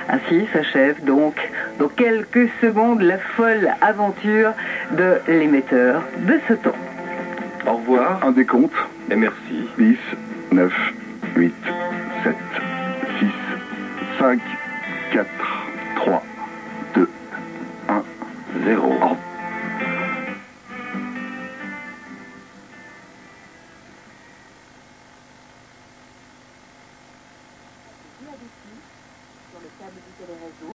Ainsi s'achève donc dans quelques secondes la folle aventure de l'émetteur de ce ton. Au revoir. Un décompte. Et merci. 10, 9, 8, 7, 6, 5, 4, 3, 2, 1, 0. Sur le câble du téléréseau.